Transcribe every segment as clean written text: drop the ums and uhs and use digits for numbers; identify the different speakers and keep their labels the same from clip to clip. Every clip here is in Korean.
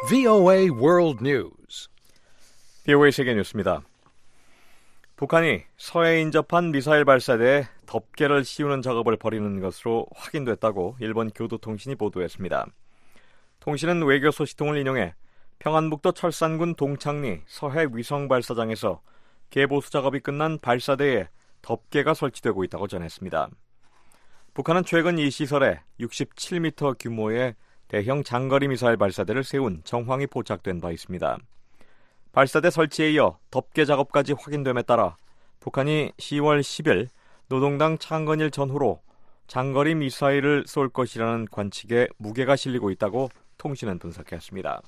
Speaker 1: VOA World News.
Speaker 2: VOA 세계 뉴스입니다. 북한이 서해에 인접한 미사일 발사대에 덮개를 씌우는 작업을 벌이는 것으로 확인됐다고 일본 교도통신이 보도했습니다. 통신은 외교 소식통을 인용해 평안북도 철산군 동창리 서해 위성 발사장에서 개보수 작업이 끝난 발사대에 덮개가 설치되고 있다고 전했습니다. 북한은 최근 이 시설에 67m 규모의 대형 장거리 미사일 발사대를 세운 정황이 포착된 바 있습니다. 발사대 설치에 이어 덮개 작업까지 확인됨에 따라 북한이 10월 10일 노동당 창건일 전후로 장거리 미사일을 쏠 것이라는 관측에 무게가 실리고 있다고 통신은 분석했습니다.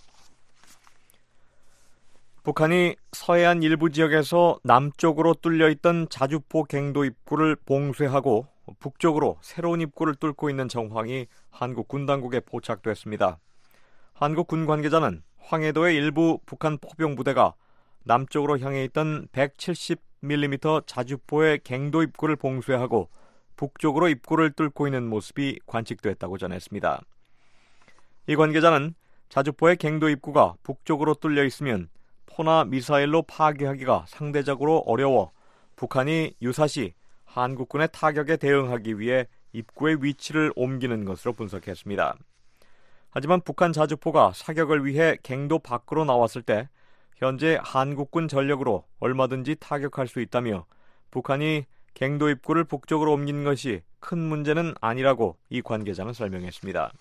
Speaker 2: 북한이 서해안 일부 지역에서 남쪽으로 뚫려있던 자주포 갱도 입구를 봉쇄하고 북쪽으로 새로운 입구를 뚫고 있는 정황이 한국 군 당국에 포착됐습니다. 한국 군 관계자는 황해도의 일부 북한 포병 부대가 남쪽으로 향해 있던 170mm 자주포의 갱도 입구를 봉쇄하고 북쪽으로 입구를 뚫고 있는 모습이 관측됐다고 전했습니다. 이 관계자는 자주포의 갱도 입구가 북쪽으로 뚫려 있으면 포나 미사일로 파괴하기가 상대적으로 어려워 북한이 유사시 한국군의 타격에 대응하기 위해 입구의 위치를 옮기는 것으로 분석했습니다. 하지만 북한 자주포가 사격을 위해 갱도 밖으로 나왔을 때 현재 한국군 전력으로 얼마든지 타격할 수 있다며 북한이 갱도 입구를 북쪽으로 옮긴 것이 큰 문제는 아니라고 이 관계자는 설명했습니다.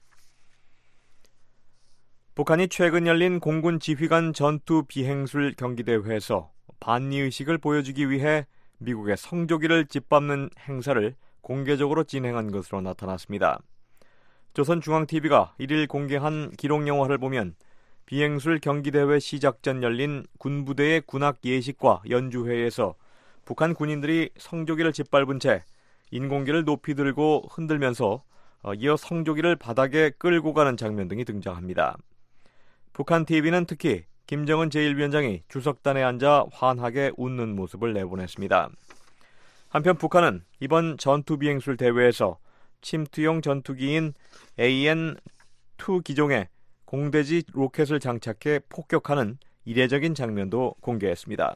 Speaker 2: 북한이 최근 열린 공군 지휘관 전투 비행술 경기대회에서 반미의식을 보여주기 위해 미국의 성조기를 짓밟는 행사를 공개적으로 진행한 것으로 나타났습니다. 조선중앙TV가 1일 공개한 기록 영화를 보면 비행술 경기대회 시작 전 열린 군부대의 군악 예식과 연주회에서 북한 군인들이 성조기를 짓밟은 채 인공기를 높이 들고 흔들면서 이어 성조기를 바닥에 끌고 가는 장면 등이 등장합니다. 북한 TV는 특히 김정은 제1위원장이 주석단에 앉아 환하게 웃는 모습을 내보냈습니다. 한편 북한은 이번 전투비행술 대회에서 침투용 전투기인 AN-2 기종에 공대지 로켓을 장착해 폭격하는 이례적인 장면도 공개했습니다.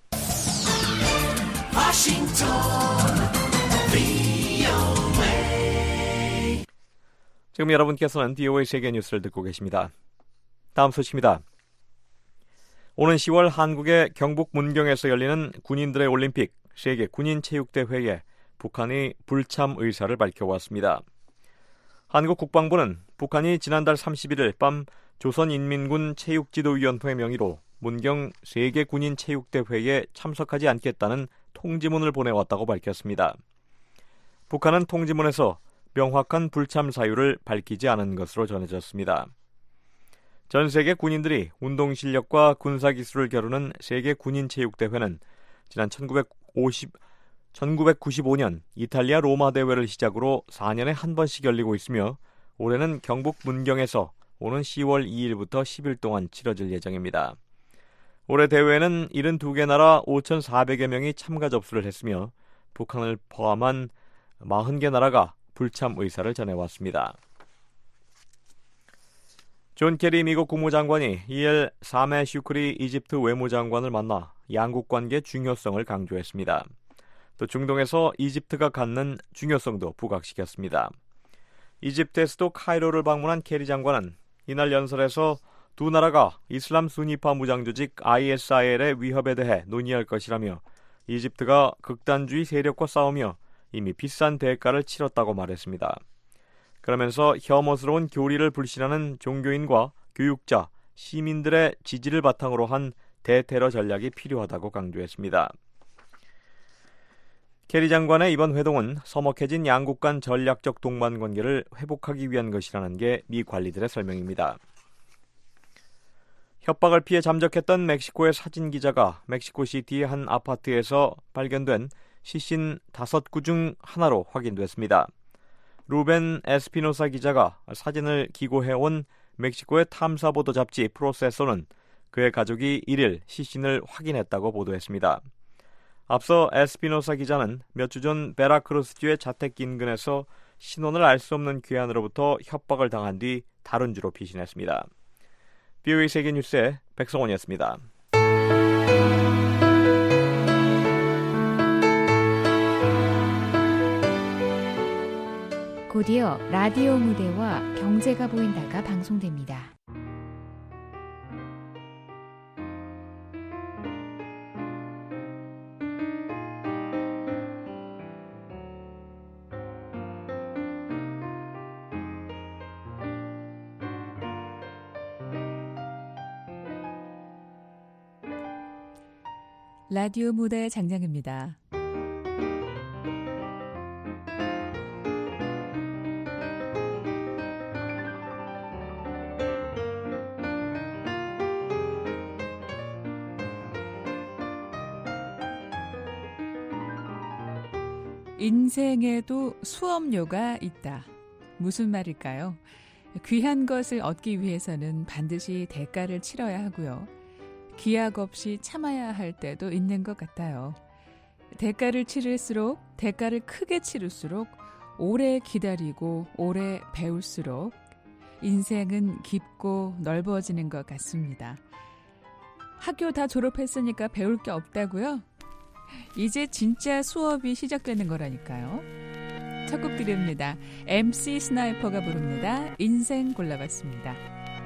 Speaker 2: 지금 여러분께서는 VOA 세계 뉴스를 듣고 계십니다. 다음 소식입니다. 오는 10월 한국의 경북 문경에서 열리는 군인들의 올림픽 세계 군인체육대회에 북한이 불참 의사를 밝혀왔습니다. 한국 국방부는 북한이 지난달 31일 밤 조선인민군 체육지도위원회 명의로 문경 세계 군인체육대회에 참석하지 않겠다는 통지문을 보내왔다고 밝혔습니다. 북한은 통지문에서 명확한 불참 사유를 밝히지 않은 것으로 전해졌습니다. 전 세계 군인들이 운동 실력과 군사 기술을 겨루는 세계 군인체육대회는 지난 1995년 이탈리아 로마 대회를 시작으로 4년에 한 번씩 열리고 있으며 올해는 경북 문경에서 오는 10월 2일부터 10일 동안 치러질 예정입니다. 올해 대회에는 72개 나라 5,400여 명이 참가 접수를 했으며 북한을 포함한 40개 나라가 불참 의사를 전해왔습니다. 존 케리 미국 국무장관이 2일 사메 슈크리 이집트 외무장관을 만나 양국 관계 중요성을 강조했습니다. 또 중동에서 이집트가 갖는 중요성도 부각시켰습니다. 이집트의 수도 카이로를 방문한 케리 장관은 이날 연설에서 두 나라가 이슬람 수니파 무장조직 ISIL의 위협에 대해 논의할 것이라며 이집트가 극단주의 세력과 싸우며 이미 비싼 대가를 치렀다고 말했습니다. 그러면서 혐오스러운 교리를 불신하는 종교인과 교육자, 시민들의 지지를 바탕으로 한 대테러 전략이 필요하다고 강조했습니다. 케리 장관의 이번 회동은 서먹해진 양국 간 전략적 동반 관계를 회복하기 위한 것이라는 게 미 관리들의 설명입니다. 협박을 피해 잠적했던 멕시코의 사진 기자가 멕시코시티의 한 아파트에서 발견된 시신 5구 중 하나로 확인됐습니다. 루벤 에스피노사 기자가 사진을 기고해온 멕시코의 탐사보도 잡지 프로세서는 그의 가족이 1일 시신을 확인했다고 보도했습니다. 앞서 에스피노사 기자는 몇 주 전 베라크루스주의 자택 인근에서 신원을 알 수 없는 괴한으로부터 협박을 당한 뒤 다른 주로 피신했습니다. VOA 세계 뉴스의 백성원이었습니다.
Speaker 3: 곧이어 라디오 무대와 경제가 보인다가 방송됩니다.
Speaker 4: 라디오 무대 장량입니다. 인생에도 수업료가 있다. 무슨 말일까요? 귀한 것을 얻기 위해서는 반드시 대가를 치러야 하고요. 기약 없이 참아야 할 때도 있는 것 같아요. 대가를 치를수록, 대가를 크게 치를수록, 오래 기다리고 오래 배울수록 인생은 깊고 넓어지는 것 같습니다. 학교 다 졸업했으니까 배울 게 없다고요? 이제 진짜 수업이 시작되는 거라니까요. 첫 곡 드립니다. MC 스나이퍼가 부릅니다. 인생 골라봤습니다.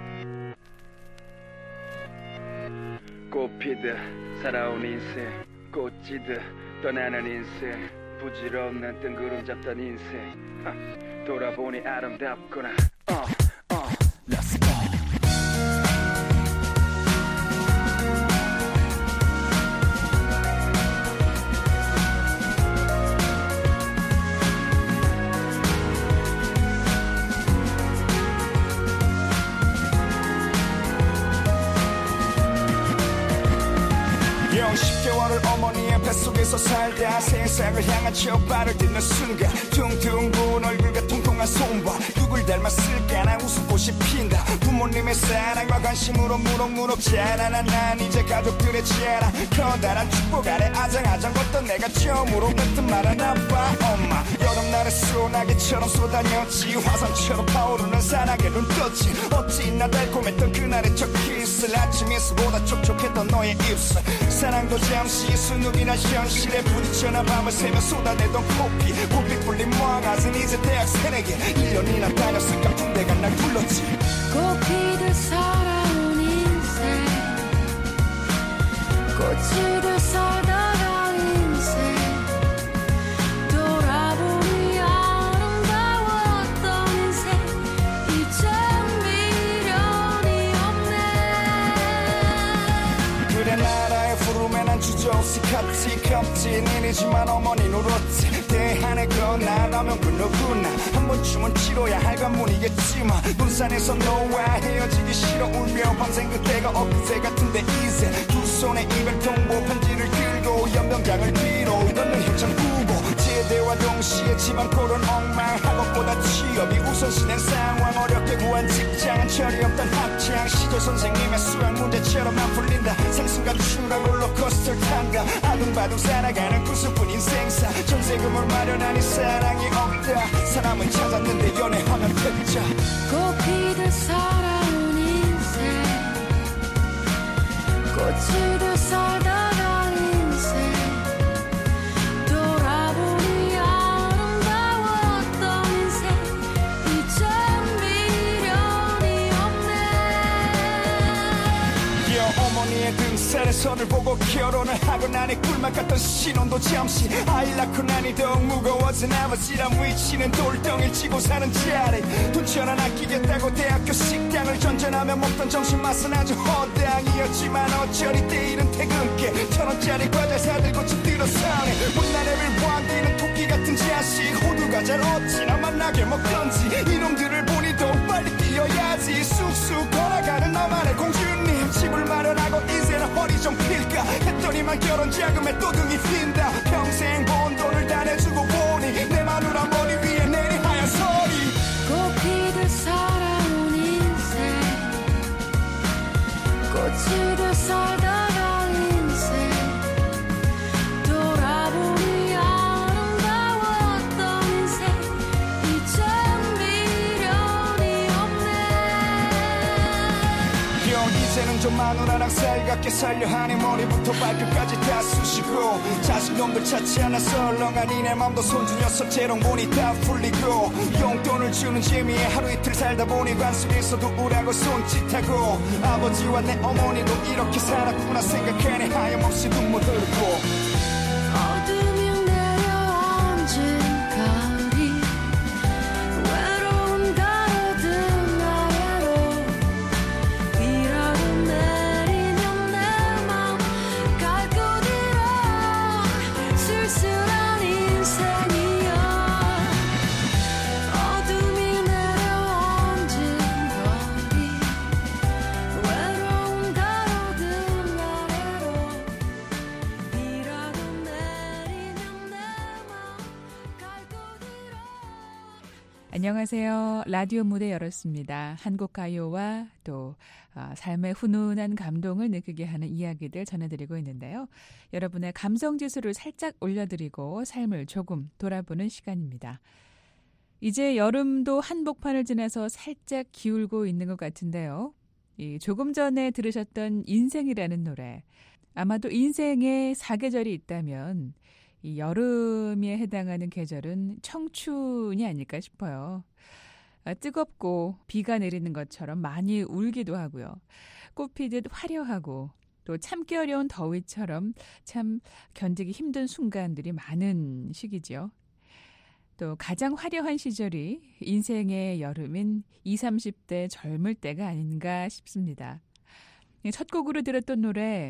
Speaker 5: 꽃피듯 살아온 인생, 꽃지듯 떠나는 인생, 부질없는 뜬구름 잡던 인생, 돌아보니 아름답구나. Let's go. 영 10개월을 어머니의 뱃속에서 살다 세상을 향한 첫 발을 딛는 순간 퉁퉁 부은 얼굴과 통통한 손과 누굴 닮았을까 난 웃음꽃이 핀다. 부모님의 사랑과 관심으로 무럭무럭 자라난 난 이제 가족들의 자랑 커다란 축복 아래 아장아장 걷던 내가 처음으로 뱉은 말은 아빠 엄마. 여름날의 소나기처럼 쏟아녔지 화산처럼 타오르는 사랑에 눈 떴지 어찌나 달콤했던 그날의 첫 키스 아침 이슬보다 촉촉했던 너의 입술 사랑도 잠시 순둥이나 현실에 부딪혀나 밤을 새며 쏟아내던 코피 봄빛 불린 모아가진 이제 대학생에게 1년이나 다녔을까 군대가 날 불렀지.
Speaker 6: 꽃피듯 살아온 인생 꽃이듯 살다가 인생 돌아보니 아름다웠던 인생 이젠 미련이 없네.
Speaker 5: 그래 나라의 부름에 난 주저없이 갔지 겁진 일이지만 어머니 울었지. 대한에 건나라면 그 누구나 한 번쯤은 치러야 할 관문이겠지만 눈산에서 너와 헤어지기 싫어 울며 밤새 그때가 엊그제 같은데 이제 두 손에 이별 통보 편지를 들고 연병장을 뒤로 너는 한참 후보 제대와 동시에 집안 꼴은 엉망 학업보다 취업이 우선시된 상황 어렵게 구한 직장은 철이 없던 학창 시절 선생님의 수학 문제처럼 안 풀린다. 상승과 추락 롤러코스터를 탄다. 아둥바둥 살아가는 구슬픈 인생사 전세금을 마련하니 사랑이 없다. 사람을 찾았는데 연애하면 패자.
Speaker 6: 꽃피듯 살아온 인생 꽃이듯 살다가 인생 돌아보니 아름다웠던 인생 이젠 미련이 없네.
Speaker 5: 어머니의 등살에 선을 보고 결혼을 하고 나니 꿀맛 같던 신혼도 잠시 아이 낳고 나니 더욱 무거워진 아버지란 위치는 돌덩이를 치고 사는 자리 돈천원 아끼겠다고 대학교 식당을 전전하며 먹던 점심 맛은 아주 허당이었지만 어쩌리 때일은 퇴근길 1,000원짜리 과자 사들고 집 들어서네. 못난 애를 보안기는 토끼 같은 자식 호두과자를 어찌나 만나게 먹던지 이놈들을 보니 더욱 빨리 뛰어야지. 쑥쑥 걸어가는 나만의 공주님 집을 마련하고 이제는 허리 좀 필까 했더니만 결혼 자금에 또둥이 핀다. 평생 번 돈을 다 내주고 보니 내 마누라 머리 위에 내린 하얀 소리.
Speaker 6: 꽃피듯 살아온 인생 꽃이듯 살다가 인생 돌아보니 아름다웠던 인생 이젠 미련이 없네.
Speaker 5: 이제는 좀 마누라랑 살갑게 살려 하니 머리부터 발끝까지 다 쑤시고 자식놈들 찾지 않아 썰렁한 이내 맘도 손주 녀석 재롱보니 다 풀리고 용돈을 주는 재미에 하루 이틀 살다 보니 관속에서도 우라고 손짓하고 아버지와 내 어머니도 이렇게 살았구나 생각하니 하염없이 눈물 흐르고
Speaker 6: 어둠이 내려앉은 가을이 외로운 가로등 아래로 비라도 내리면 내 맘 갈고 들어 쓸쓸한 인생이야 어둠이 내려앉은 거리 외로운 가로등 아래로 비라도 내리면 내 맘 갈고 들어
Speaker 4: 안녕하세요. 라디오 무대 열었습니다. 한국 가요와 또 삶의 훈훈한 감동을 느끼게 하는 이야기들 전해드리고 있는데요. 여러분의 감성지수를 살짝 올려드리고 삶을 조금 돌아보는 시간입니다. 이제 여름도 한복판을 지나서 살짝 기울고 있는 것 같은데요. 조금 전에 들으셨던 인생이라는 노래. 아마도 인생에 사계절이 있다면 이 여름에 해당하는 계절은 청춘이 아닐까 싶어요. 뜨겁고 비가 내리는 것처럼 많이 울기도 하고요. 꽃피듯 화려하고 또 참기 어려운 더위처럼 참 견디기 힘든 순간들이 많은 시기죠. 또 가장 화려한 시절이 인생의 여름인 20, 30대 젊을 때가 아닌가 싶습니다. 첫 곡으로 들었던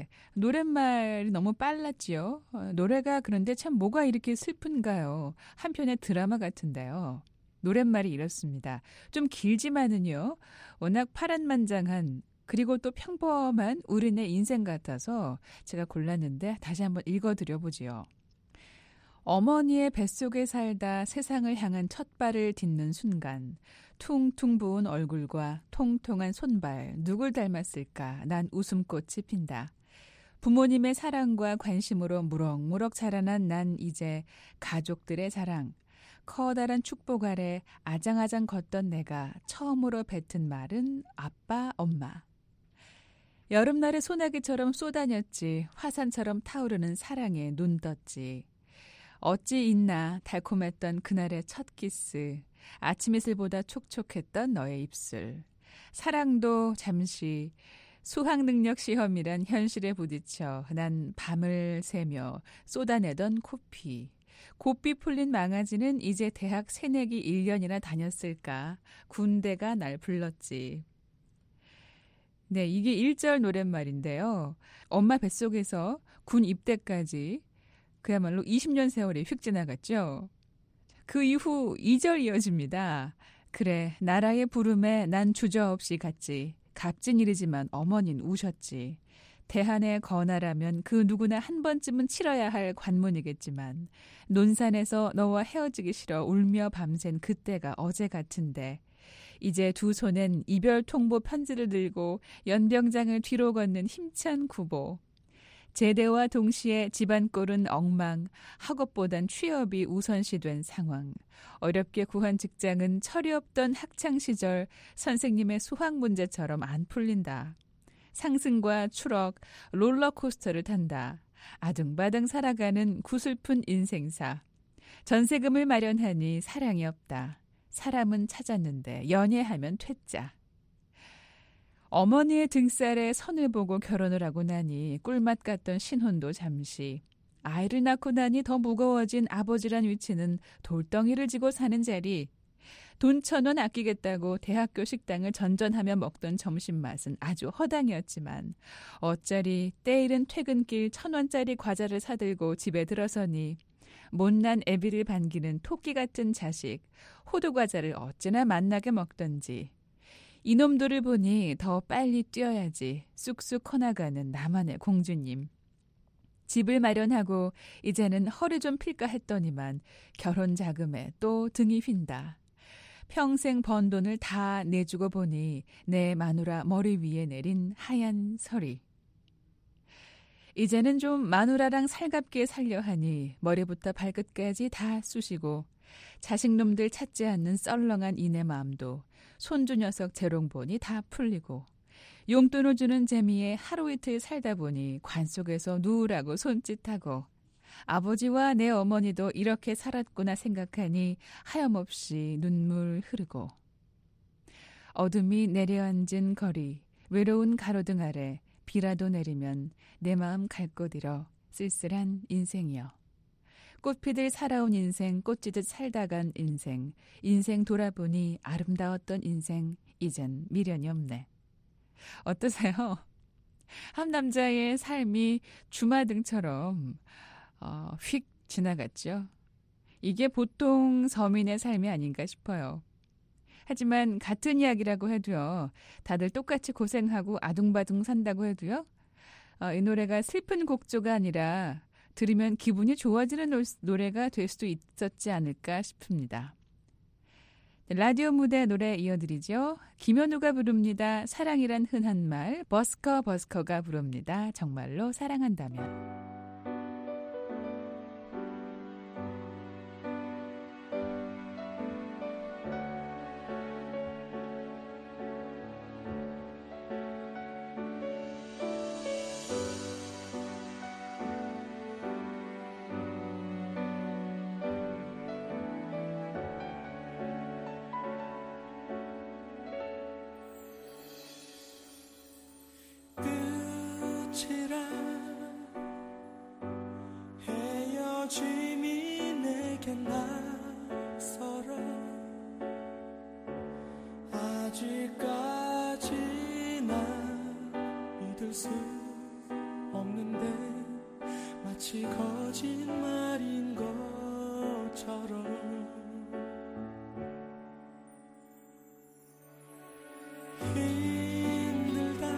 Speaker 4: 노랫말이 너무 빨랐지요. 노래가 그런데 참 뭐가 이렇게 슬픈가요? 한편의 드라마 같은데요. 노랫말이 이렇습니다. 좀 길지만은요. 워낙 파란만장한 그리고 또 평범한 우리네 인생 같아서 제가 골랐는데 다시 한번 읽어드려보지요. 어머니의 뱃속에 살다 세상을 향한 첫 발을 딛는 순간 퉁퉁 부은 얼굴과 통통한 손발 누굴 닮았을까 난 웃음꽃이 핀다. 부모님의 사랑과 관심으로 무럭무럭 자라난 난 이제 가족들의 사랑 커다란 축복 아래 아장아장 걷던 내가 처음으로 뱉은 말은 아빠 엄마. 여름날의 소나기처럼 쏟아녔지 화산처럼 타오르는 사랑에 눈 떴지. 어찌 있나 달콤했던 그날의 첫 키스 아침 이슬보다 촉촉했던 너의 입술 사랑도 잠시 수학능력 시험이란 현실에 부딪혀 난 밤을 새며 쏟아내던 코피 곱비 풀린 망아지는 이제 대학 새내기 1년이나 다녔을까 군대가 날 불렀지. 네, 이게 1절 노랫말인데요. 엄마 뱃속에서 군 입대까지 그야말로 20년 세월이 휙 지나갔죠. 그 이후 2절 이어집니다. 그래 나라의 부름에 난 주저없이 갔지. 값진 일이지만 어머니는 우셨지. 대한의 건화라면 그 누구나 한 번쯤은 치러야 할 관문이겠지만 논산에서 너와 헤어지기 싫어 울며 밤샌 그때가 어제 같은데 이제 두 손엔 이별 통보 편지를 들고 연병장을 뒤로 걷는 힘찬 구보. 제대와 동시에 집안 꼴은 엉망, 학업보단 취업이 우선시된 상황. 어렵게 구한 직장은 철이 없던 학창시절 선생님의 수학 문제처럼 안 풀린다. 상승과 추락, 롤러코스터를 탄다. 아등바등 살아가는 구슬픈 인생사. 전세금을 마련하니 사랑이 없다. 사람은 찾았는데 연애하면 퇴짜. 어머니의 등살에 선을 보고 결혼을 하고 나니 꿀맛 같던 신혼도 잠시. 아이를 낳고 나니 더 무거워진 아버지란 위치는 돌덩이를 지고 사는 자리. 돈 1,000원 아끼겠다고 대학교 식당을 전전하며 먹던 점심 맛은 아주 허당이었지만 어쩌리 때이른 퇴근길 1,000원짜리 과자를 사들고 집에 들어서니 못난 애비를 반기는 토끼 같은 자식, 호두과자를 어찌나 맛나게 먹던지. 이놈들을 보니 더 빨리 뛰어야지 쑥쑥 커나가는 나만의 공주님. 집을 마련하고 이제는 허리 좀 필까 했더니만 결혼 자금에 또 등이 휜다. 평생 번 돈을 다 내주고 보니 내 마누라 머리 위에 내린 하얀 서리. 이제는 좀 마누라랑 살갑게 살려 하니 머리부터 발끝까지 다 쑤시고 자식놈들 찾지 않는 썰렁한 이내 마음도 손주 녀석 재롱 보니 다 풀리고 용돈을 주는 재미에 하루 이틀 살다 보니 관 속에서 누우라고 손짓하고 아버지와 내 어머니도 이렇게 살았구나 생각하니 하염없이 눈물 흐르고 어둠이 내려앉은 거리 외로운 가로등 아래 비라도 내리면 내 마음 갈 곳 잃어 쓸쓸한 인생이여. 꽃피들 살아온 인생 꽃지듯 살다간 인생 인생 돌아보니 아름다웠던 인생 이젠 미련이 없네. 어떠세요? 한 남자의 삶이 주마등처럼 휙 지나갔죠. 이게 보통 서민의 삶이 아닌가 싶어요. 하지만 같은 이야기라고 해도요. 다들 똑같이 고생하고 아둥바둥 산다고 해도요. 이 노래가 슬픈 곡조가 아니라 들으면 기분이 좋아지는 노래가 될 수도 있었지 않을까 싶습니다. 라디오 무대 노래 이어드리죠. 김현우가 부릅니다. 사랑이란 흔한 말. 버스커가 부릅니다. 정말로 사랑한다면.
Speaker 7: 헤어짐이 내겐 낯설어 아직까지 난 믿을 수 없는데 마치 거짓말인 것처럼 힘들다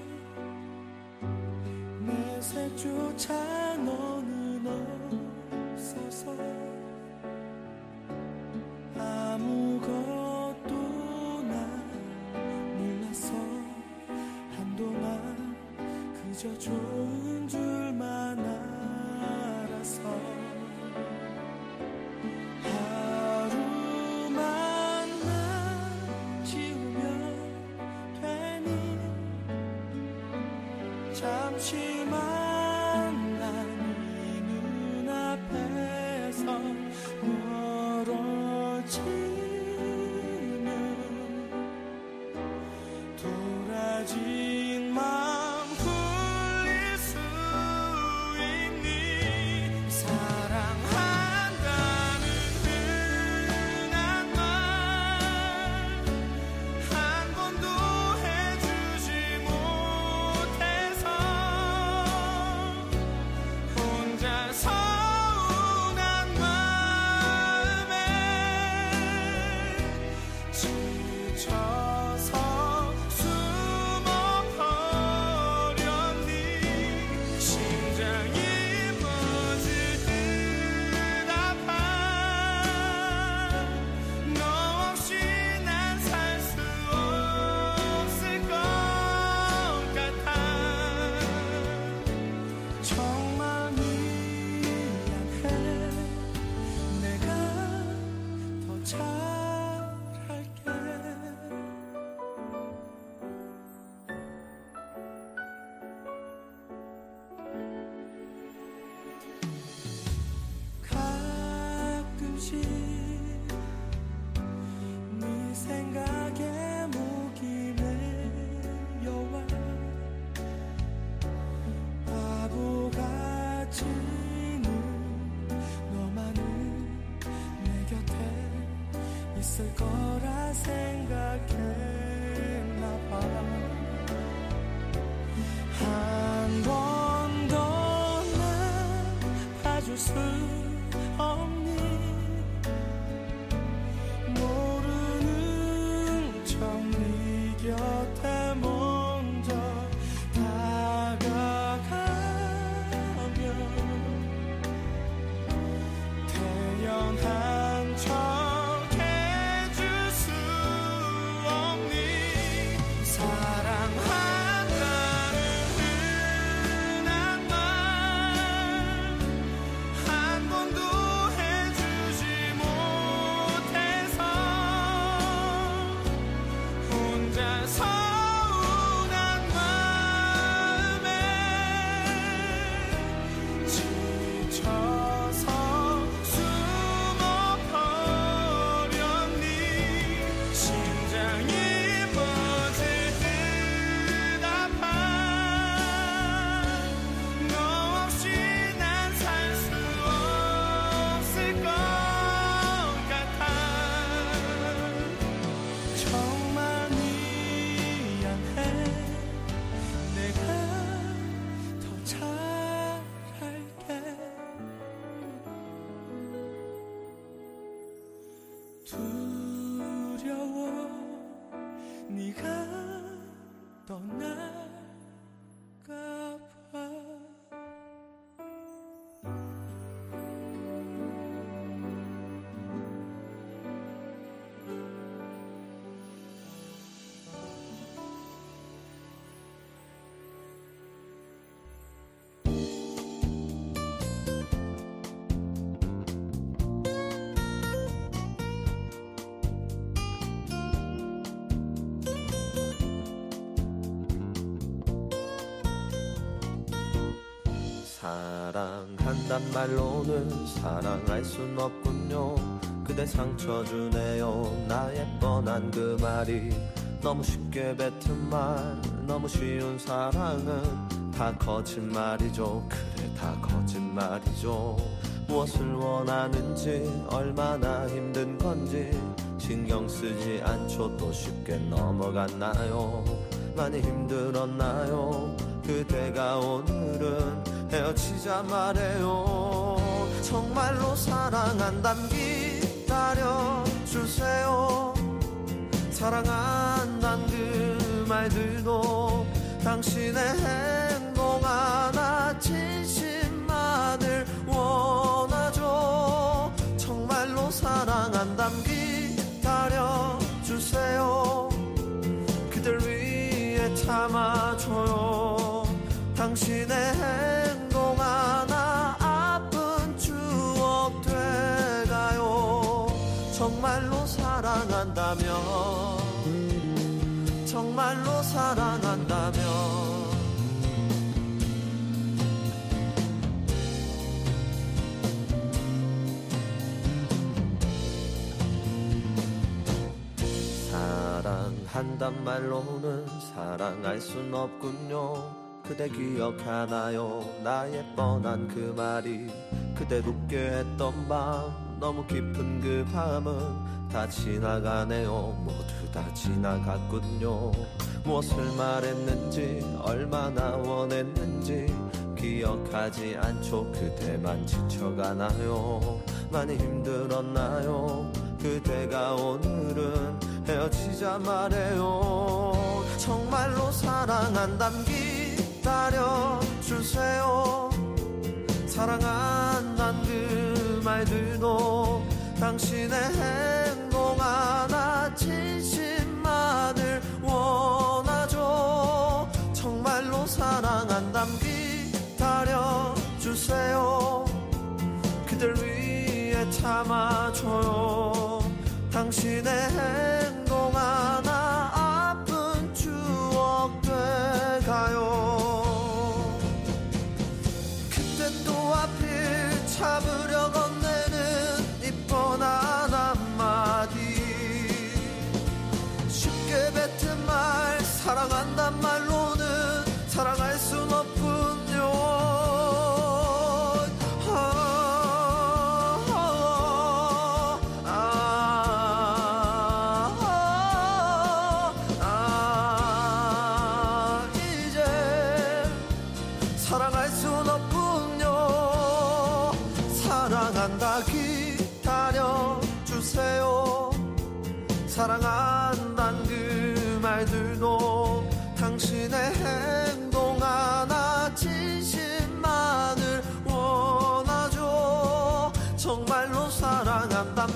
Speaker 7: 내 색조차 너는 없어서 아무것도 난 몰랐어 한동안 그저 좋은 줄만 알았어 하루만 난 지우면 되니 잠시만 돌아진 마음 풀릴 수 있니 사랑한다는 흔한 말 한 번도 해주지 못해서 혼자 서운한 마음에 지쳐서 네 생각에 목이 메여와 바보같이는 너만은 내 곁에 있을 거라 생각했나봐 한 번도 날 봐줄 수 없니 모르는 척 네 곁에 먼저 다가가면 태연한 척 해줄 수 없니 사랑한다는 흔한 말 한 번 네가 떠날까 봐.
Speaker 8: 사랑한단 말로는 사랑할 순 없군요. 그대 상처 주네요. 나의 뻔한 그 말이 너무 쉽게 뱉은 말. 너무 쉬운 사랑은 다 거짓말이죠. 그래 다 거짓말이죠. 무엇을 원하는지 얼마나 힘든 건지 신경 쓰지 않죠. 또 쉽게 넘어갔나요? 많이 힘들었나요? 그대가 오늘은 헤어지자 말해요. 정말로 사랑한담 기다려주세요. 사랑한단 그 말들도 당신의 행동 하나 진심만을 원하죠. 정말로 사랑한담 기다려주세요. 그댈 위해 참아줘요. 당신의 행동 하나 아픈 추억 돼가요. 정말로 사랑한다면, 정말로 사랑한다면 사랑한단 말로는 사랑할 순 없군요. 그대 기억하나요? 나의 뻔한 그 말이 그대 웃게 했던 밤. 너무 깊은 그 밤은 다 지나가네요. 모두 다 지나갔군요. 무엇을 말했는지 얼마나 원했는지 기억하지 않죠. 그대만 지쳐가나요? 많이 힘들었나요? 그대가 오늘은 헤어지자 말해요. 정말로 사랑한담 기다려주세요. 사랑한단 그 말들도 당신의 행동 하나 진심만을 원하죠. 정말로 사랑한담 기다려주세요. 그댈 위해 참아줘요. 당신의 행동 하나 아픈 추억 돼가요. 그때 또 하필 참으려 건네는 이 뻔한 한마디. 쉽게 뱉은 말 사랑한단 말로는 사랑할 순 없군요. 사랑할 순 없군요. 사랑한다 기다려주세요. 사랑한단 그 말들도 당신의 행동 하나 진심만을 원하죠. 정말로 사랑한담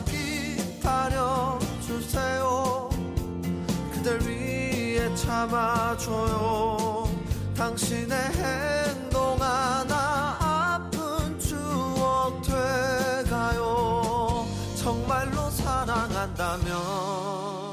Speaker 8: 기다려주세요. 그댈 위해 참아줘요. 당신의 행동 하나 아픈 추억 돼가요. 정말로 사랑한다면.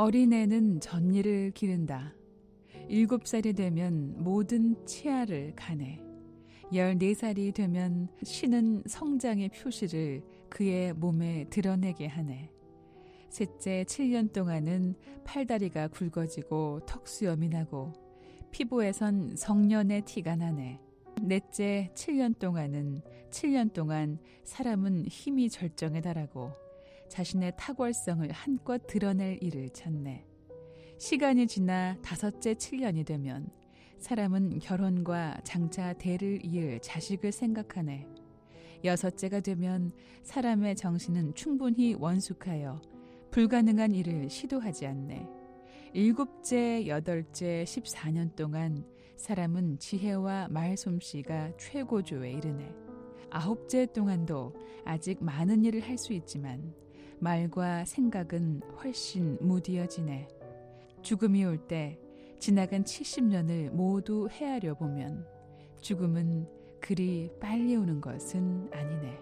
Speaker 4: 어린애는 전일을 기른다. 7살이 되면 모든 치아를 가네. 14살이 되면 신은 성장의 표시를 그의 몸에 드러내게 하네. 셋째 7년 동안은 팔다리가 굵어지고 턱수염이 나고 피부에선 성년의 티가 나네. 넷째 7년 동안은 7년 동안 사람은 힘이 절정에 달하고 자신의 탁월성을 한껏 드러낼 일을 찾네. 시간이 지나 다섯째 7년이 되면 사람은 결혼과 장차 대를 이을 자식을 생각하네. 여섯째가 되면 사람의 정신은 충분히 원숙하여 불가능한 일을 시도하지 않네. 일곱째, 여덟째, 14년 동안 사람은 지혜와 말솜씨가 최고조에 이르네. 아홉째 동안도 아직 많은 일을 할 수 있지만 말과 생각은 훨씬 무디어지네. 죽음이 올 때 지나간 70년을 모두 헤아려 보면 죽음은 그리 빨리 오는 것은 아니네.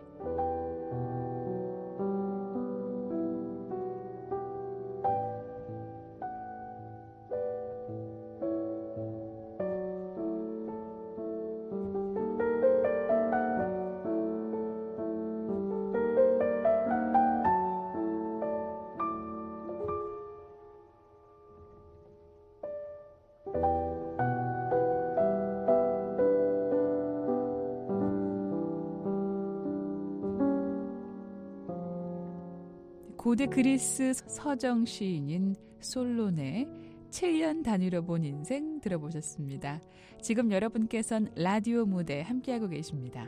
Speaker 4: 고대 그리스 서정 시인인 솔론의 7년 단위로 본 인생 들어보셨습니다. 지금 여러분께서는 라디오 무대 함께하고 계십니다.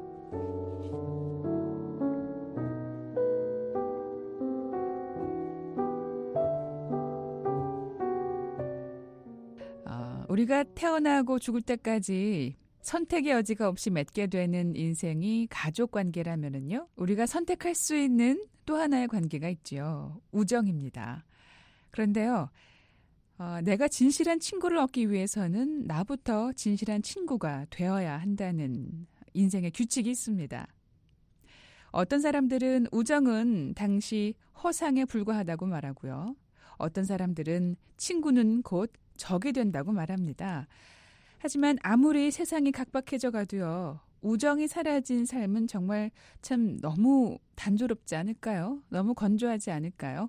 Speaker 4: 우리가 태어나고 죽을 때까지 선택의 여지가 없이 맺게 되는 인생이 가족관계라면요, 우리가 선택할 수 있는 또 하나의 관계가 있죠. 우정입니다. 그런데요, 내가 진실한 친구를 얻기 위해서는 나부터 진실한 친구가 되어야 한다는 인생의 규칙이 있습니다. 어떤 사람들은 우정은 당시 허상에 불과하다고 말하고요. 어떤 사람들은 친구는 곧 적이 된다고 말합니다. 하지만 아무리 세상이 각박해져 가도요, 우정이 사라진 삶은 정말 참 너무 단조롭지 않을까요? 너무 건조하지 않을까요?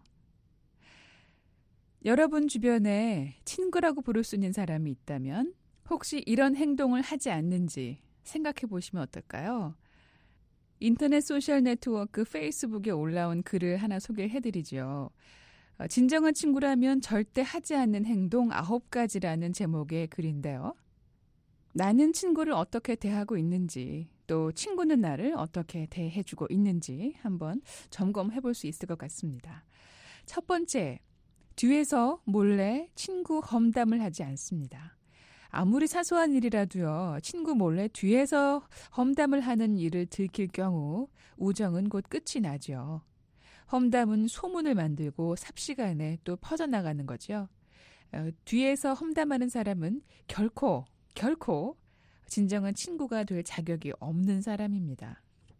Speaker 4: 여러분 주변에 친구라고 부를 수 있는 사람이 있다면 혹시 이런 행동을 하지 않는지 생각해 보시면 어떨까요? 인터넷 소셜 네트워크 페이스북에 올라온 글을 하나 소개해드리죠. 진정한 친구라면 절대 하지 않는 행동 9가지라는 제목의 글인데요. 나는 친구를 어떻게 대하고 있는지, 또 친구는 나를 어떻게 대해주고 있는지 한번 점검해 볼 수 있을 것 같습니다. 첫 번째, 뒤에서 몰래 친구 험담을 하지 않습니다. 아무리 사소한 일이라도요, 친구 몰래 뒤에서 험담을 하는 일을 들킬 경우 우정은 곧 끝이 나죠. 험담은 소문을 만들고 삽시간에 또 퍼져나가는 거죠. 뒤에서 험담하는 사람은 결코 진정한 친구가 될 자격이 없는 사람입니다.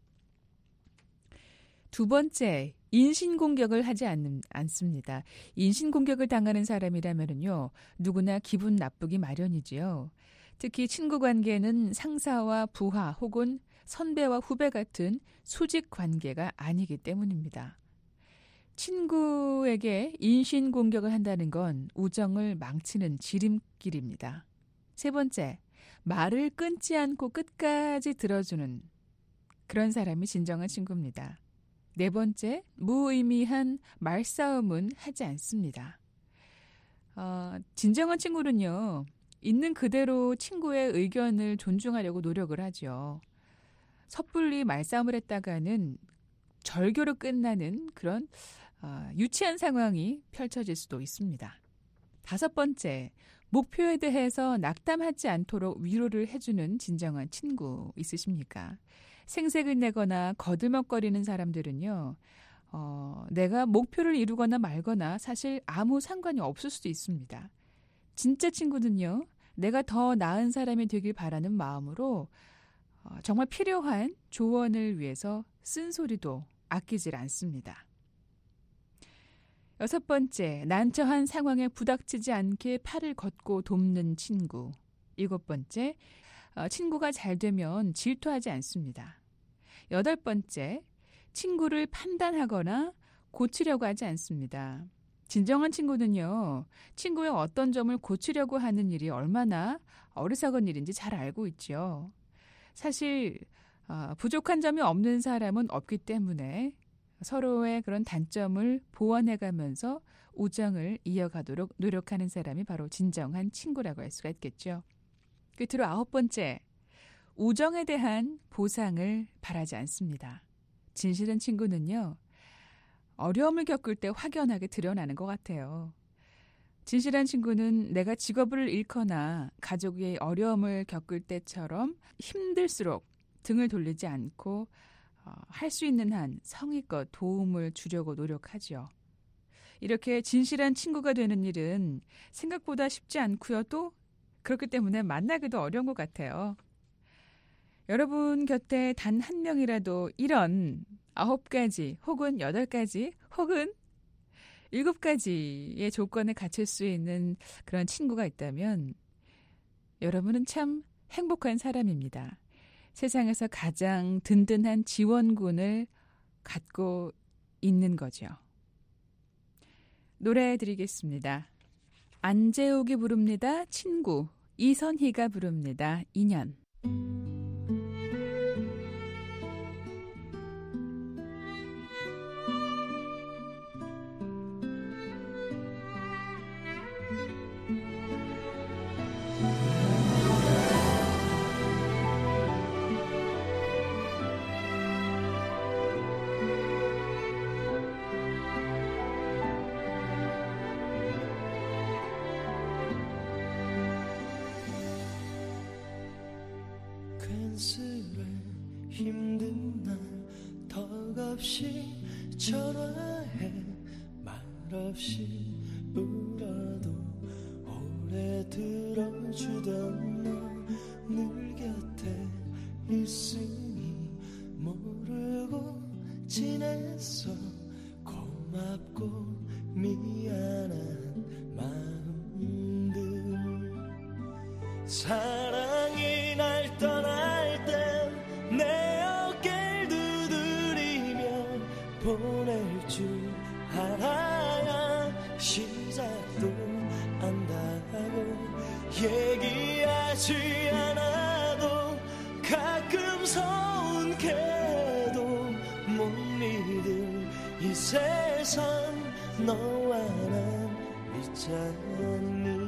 Speaker 4: 두 번째, 인신공격을 하지 않습니다. 인신공격을 당하는 사람이라면요, 누구나 기분 나쁘기 마련이지요. 특히 친구 관계는 상사와 부하 혹은 선배와 후배 같은 수직 관계가 아니기 때문입니다. 친구에게 인신공격을 한다는 건 우정을 망치는 지름길입니다. 세 번째, 말을 끊지 않고 끝까지 들어주는 그런 사람이 진정한 친구입니다. 네 번째, 무의미한 말싸움은 하지 않습니다. 진정한 친구는요, 있는 그대로 친구의 의견을 존중하려고 노력을 하죠. 섣불리 말싸움을 했다가는 절교로 끝나는 그런 유치한 상황이 펼쳐질 수도 있습니다. 다섯 번째, 목표에 대해서 낙담하지 않도록 위로를 해주는 진정한 친구 있으십니까? 생색을 내거나 거들먹거리는 사람들은요, 내가 목표를 이루거나 말거나 사실 아무 상관이 없을 수도 있습니다. 진짜 친구는요, 내가 더 나은 사람이 되길 바라는 마음으로 정말 필요한 조언을 위해서 쓴소리도 아끼질 않습니다. 6번째, 난처한 상황에 부닥치지 않게 팔을 걷고 돕는 친구. 7번째, 친구가 잘 되면 질투하지 않습니다. 8번째, 친구를 판단하거나 고치려고 하지 않습니다. 진정한 친구는요, 친구의 어떤 점을 고치려고 하는 일이 얼마나 어리석은 일인지 잘 알고 있죠. 사실 부족한 점이 없는 사람은 없기 때문에 서로의 그런 단점을 보완해가면서 우정을 이어가도록 노력하는 사람이 바로 진정한 친구라고 할 수가 있겠죠. 끝으로 9번째, 우정에 대한 보상을 바라지 않습니다. 진실한 친구는요, 어려움을 겪을 때 확연하게 드러나는 것 같아요. 진실한 친구는 내가 직업을 잃거나 가족의 어려움을 겪을 때처럼 힘들수록 등을 돌리지 않고 할 수 있는 한 성의껏 도움을 주려고 노력하죠. 이렇게 진실한 친구가 되는 일은 생각보다 쉽지 않고요. 또 그렇기 때문에 만나기도 어려운 것 같아요. 여러분 곁에 단 한 명이라도 이런 9가지 혹은 8가지 혹은 7가지의 조건에 갖출 수 있는 그런 친구가 있다면 여러분은 참 행복한 사람입니다. 세상에서 가장 든든한 지원군을 갖고 있는 거죠. 노래 드리겠습니다. 안재욱이 부릅니다. 친구. 이선희가 부릅니다. 인연.
Speaker 7: 괜스레 힘든 날 덕없이 전화해 말없이 울어도 오래 들어주던 너 늘 곁에 있으니 모르고 지냈어. 고맙고 미안한 마음들. 사랑이 날 떠날 땐 내 어깨를 두드리며 보낼 줄 알아야 시작도 안다고. 얘기하지 않아도 가끔 서운해도 못 믿을 이 세상 너와 난 있잖니.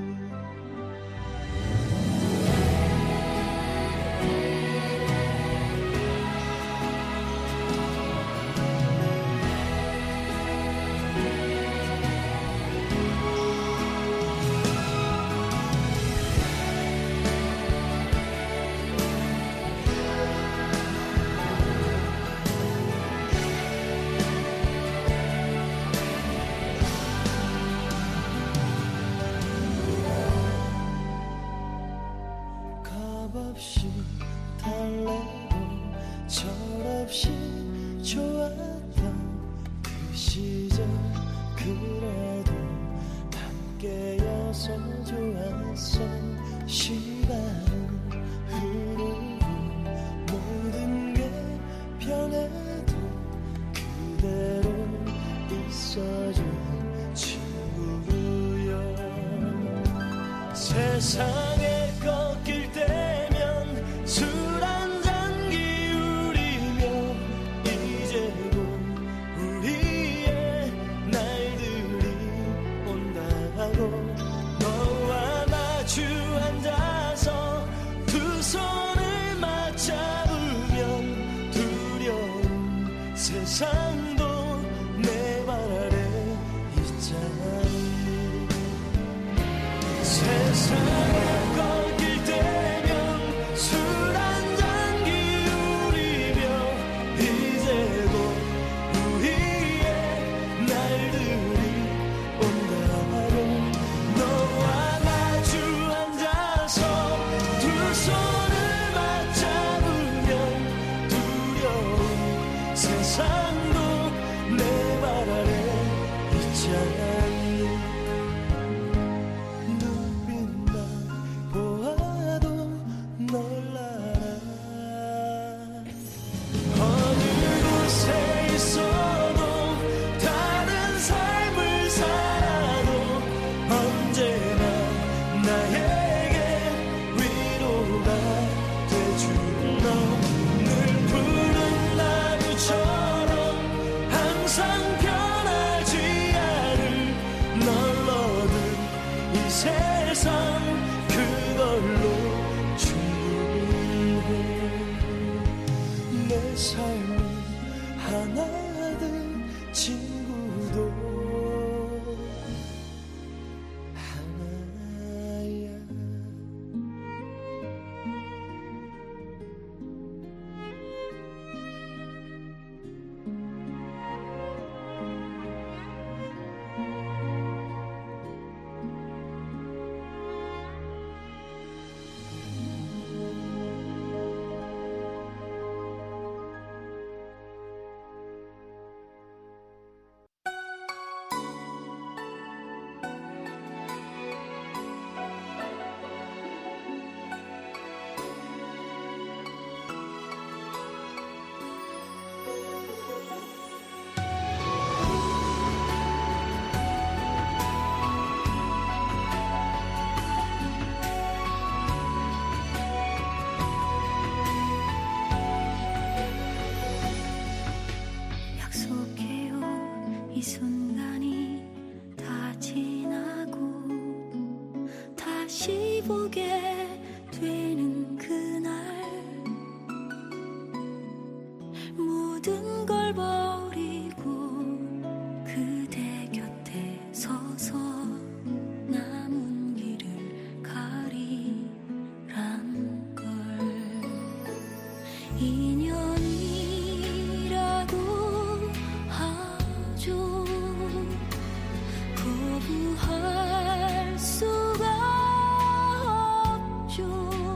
Speaker 7: 없이 달래고 철없이 좋았던 그 시절 그래도 함께여서 좋았어. 시간은 흐르고 모든 게 변해도 그대로 있어준 친구여. 세상에 꺾일 때면 술 한잔 기울이며 이제 곧 우리의 날들이 온다고. 너와 마주 앉아서 두 손을 맞잡으면 두려운 세상도 내 발 아래 있잖니. 세상에 꺾일 때면 술 한잔 기울이며 이제 곧 우리의 날들이 온다고. 너와 마주 앉아서 두 손을 맞잡으면 두려운 세상도 삶은 하나된 친구도 하나야.
Speaker 6: 약속해요 이 순간이 다 지나고 다시 보게 되는 그날 모든 걸 버리고 그대 곁에 서서 남은 길을 가리란 걸 인연이라고 하죠. 거부할 수가 없죠.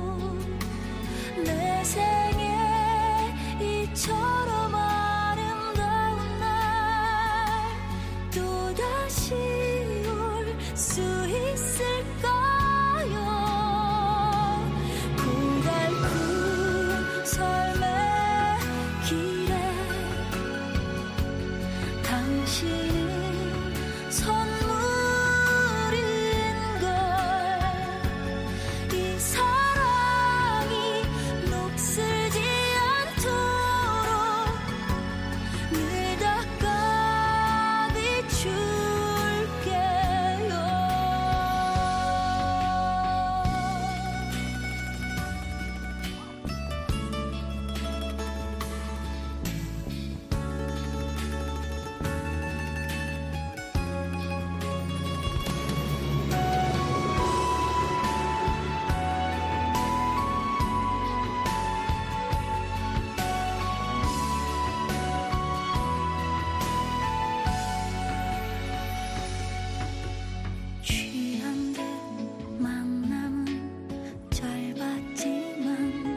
Speaker 6: 내 생에 이처럼 아름다운 날 또다시 올 수 있을까요? 고달픈 삶의 길에 당신은 선물인걸. 이 사랑이 녹슬지 않도록 늘 닦아 비출게요. 취한 듯 만남은 짧았지만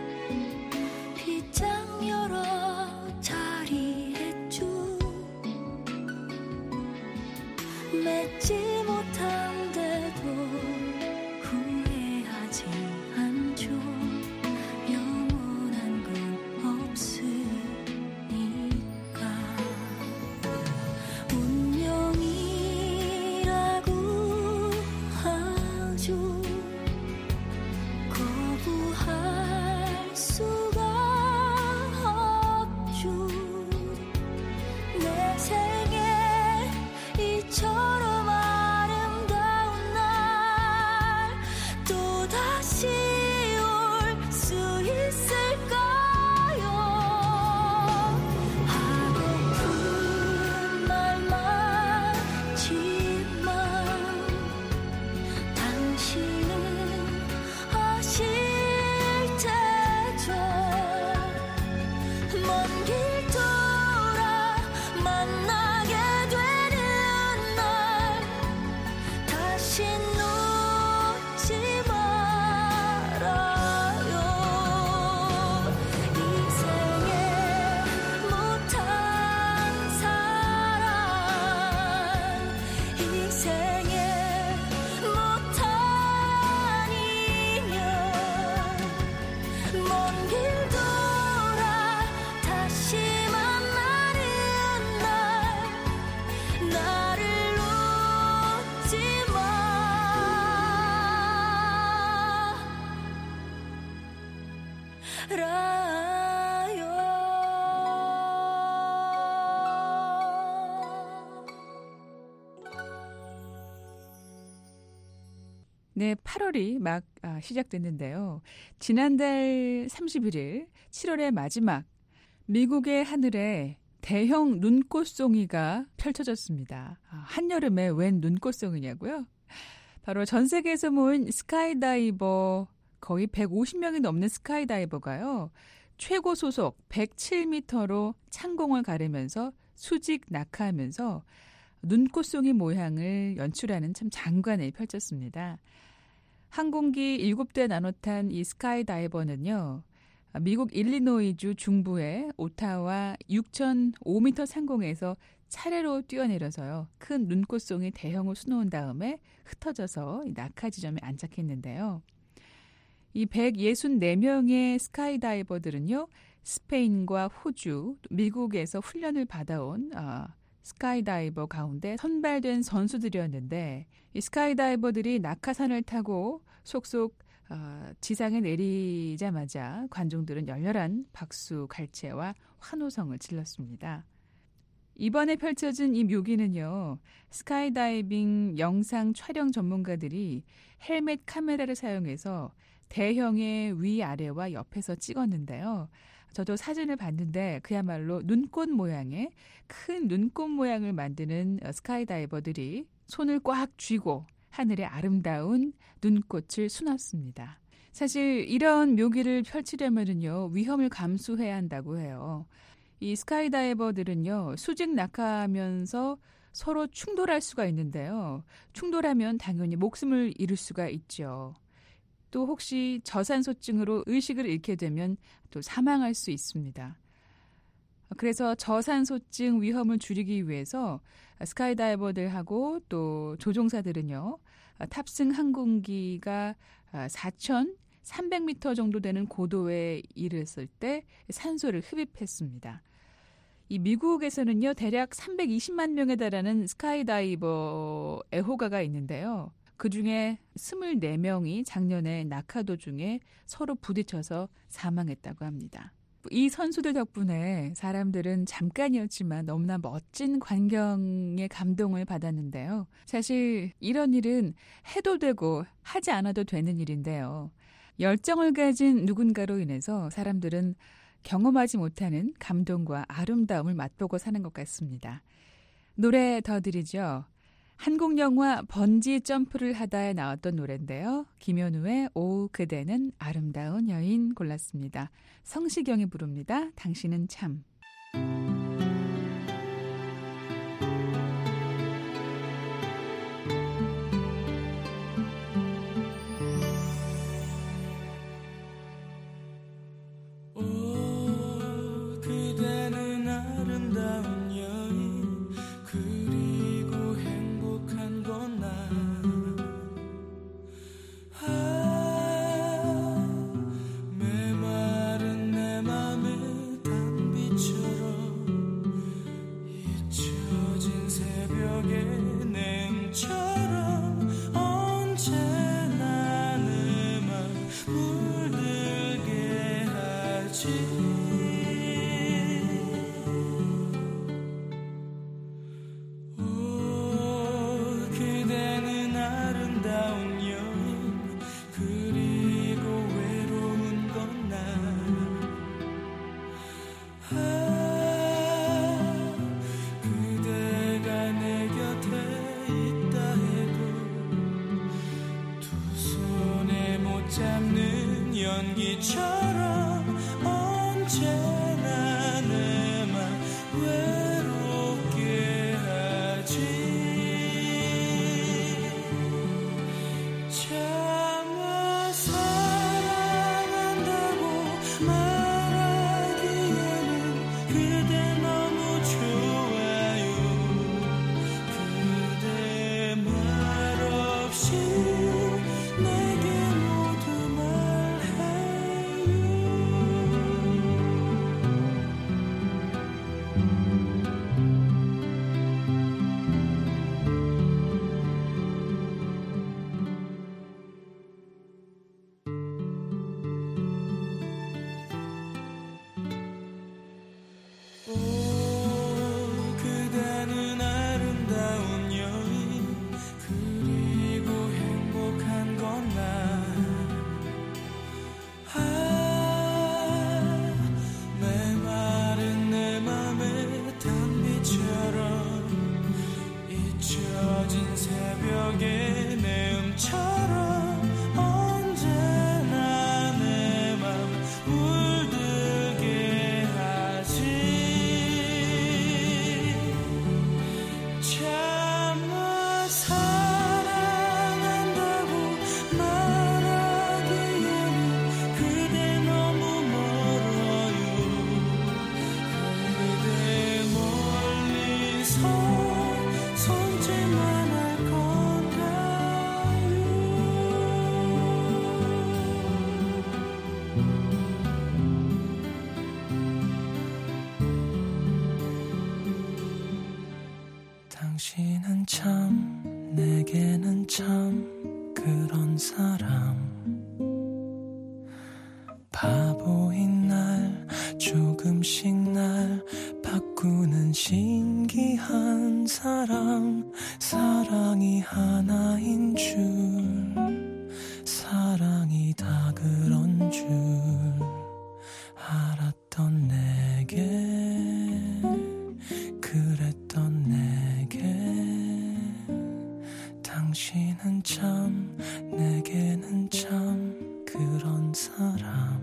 Speaker 6: 빗장 여러 자리했죠. 맺지 못한데도 후회하지 않죠. 영원한 건 없으니까. 운명이라고 하죠. 거부할 수가 없죠. 내 생에 이처럼 아름다운 날 또다시 올 수 있을까요? 하고픈 말만 지만 당신은 아실 테죠. 먼 길 돌아 만나게 되는 날 다시 놓지 말아요. 이 생에 못한 사랑, 이 생에 못한 인연, 먼 길 돌아 다시 만나는 날 나를 놓지 말아요.
Speaker 4: 네, 8월이 막 시작됐는데요. 지난달 31일 7월의 마지막 미국의 하늘에 대형 눈꽃송이가 펼쳐졌습니다. 한여름에 웬 눈꽃송이냐고요? 바로 전 세계에서 모인 스카이다이버 거의 150명이 넘는 스카이다이버가요. 최고 소속 107m로 창공을 가르면서 수직 낙하하면서 눈꽃송이 모양을 연출하는 참 장관을 펼쳤습니다. 항공기 7대 나눠 탄 이 스카이다이버는요. 미국 일리노이주 중부의 오타와 6,005m 상공에서 차례로 뛰어내려서요. 큰 눈꽃송이 대형을 수놓은 다음에 흩어져서 낙하 지점에 안착했는데요. 이 164명의 스카이다이버들은요. 스페인과 호주, 미국에서 훈련을 받아온 스카이다이버 가운데 선발된 선수들이었는데 이 스카이다이버들이 낙하산을 타고 속속 지상에 내리자마자 관중들은 열렬한 박수, 갈채와 환호성을 질렀습니다. 이번에 펼쳐진 이 묘기는요. 스카이다이빙 영상 촬영 전문가들이 헬멧 카메라를 사용해서 대형의 위아래와 옆에서 찍었는데요. 저도 사진을 봤는데 그야말로 눈꽃 모양의 큰 눈꽃 모양을 만드는 스카이다이버들이 손을 꽉 쥐고 하늘에 아름다운 눈꽃을 수놓습니다. 사실 이런 묘기를 펼치려면요 위험을 감수해야 한다고 해요. 이 스카이다이버들은요 수직 낙하하면서 서로 충돌할 수가 있는데요. 충돌하면 당연히 목숨을 잃을 수가 있죠. 또 혹시 저산소증으로 의식을 잃게 되면 또 사망할 수 있습니다. 그래서 저산소증 위험을 줄이기 위해서 스카이다이버들하고 또 조종사들은요. 탑승 항공기가 4,300m 정도 되는 고도에 이르렀을 때 산소를 흡입했습니다. 이 미국에서는요. 대략 320만 명에 달하는 스카이다이버 애호가가 있는데요. 그중에 24명이 작년에 낙하 도중에 서로 부딪혀서 사망했다고 합니다. 이 선수들 덕분에 사람들은 잠깐이었지만 너무나 멋진 광경에 감동을 받았는데요. 사실 이런 일은 해도 되고 하지 않아도 되는 일인데요. 열정을 가진 누군가로 인해서 사람들은 경험하지 못하는 감동과 아름다움을 맛보고 사는 것 같습니다. 노래 더 드리죠. 한국 영화 번지 점프를 하다에 나왔던 노래인데요. 김현우의 오 그대는 아름다운 여인 골랐습니다. 성시경이 부릅니다. 당신은 참.
Speaker 7: 오 그대는 아름다운 여인 그리고 행복한 건 나 메마른 내 맘의 단비처럼 잊혀진 새벽의 냉처럼 언제나 내 맘 물들게 하지 잡는 연기처럼 언제나 내 맘 외롭게 하지 차마 사랑한다고 말하기에는 그대 너무 좋아요 그대 말 없이 내게 모두 말해요 당신은 참 내게는 참 그런 사람 바보인 날 조금씩 날 바꾸는 신기한 사랑 사랑이 하나인 줄 사랑이 다 그런 줄 알았던 내게 그랬던 내게 당신은 참 내게는 참 그런 사람